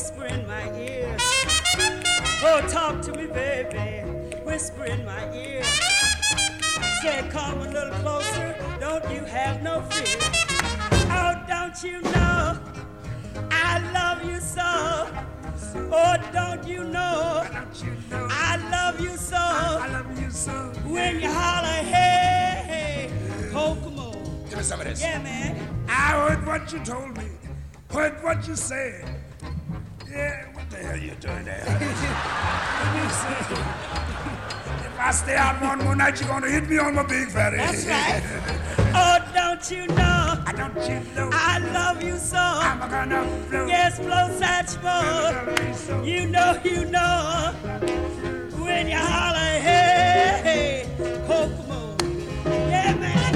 whisper in my ear. Oh, talk to me, baby, whisper in my ear. Say, come a little closer, don't you have no fear. Oh, don't you know I love you so? Oh, don't you know I love you so? I love you so. When you holler, hey, hey, Kokomo. Give me some of this. Yeah, man. I heard what you told me, heard what you said. Yeah, what the hell you doing there? Let me see. If I stay out one more night, you're gonna hit me on my big fatty. That's right. Oh, don't you know? Don't you know? I love you so. I'm gonna blow. Yes, blow Satchmo. You know. When you holler, hey, hey, Kokomo. Yeah, man.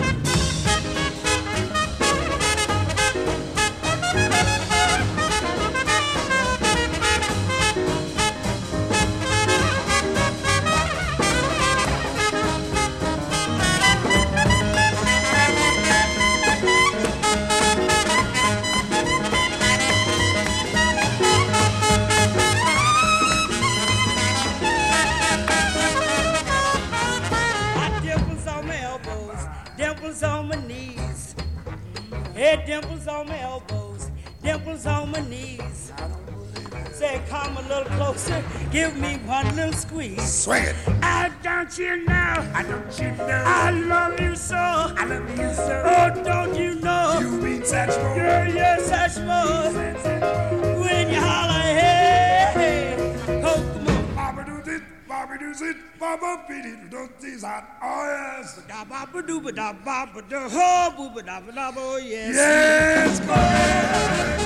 Dimples on my knees. Hey, dimples on my elbows, dimples on my knees. Say, come a little closer, give me one little squeeze. Swing it. Don't you know? Don't you know? I love you so. I love you so. Oh, don't you know? You mean Satchmo? Girl, yes, Satchmo. When you holler, hey, hey, Kokomo. Baba do it, Baba do it, Baba beat it, don't these hot. Oh yes. Da ba ba do ba da ba ba da ho boo ba da ba da bo yes. Yes, boy.